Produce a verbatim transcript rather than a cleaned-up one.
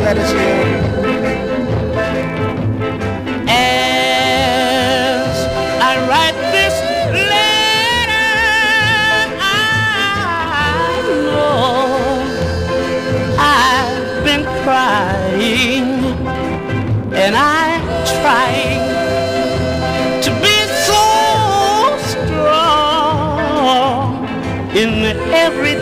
let us hear. As I write this letter, I know I've been crying, and I'm trying to be so strong in every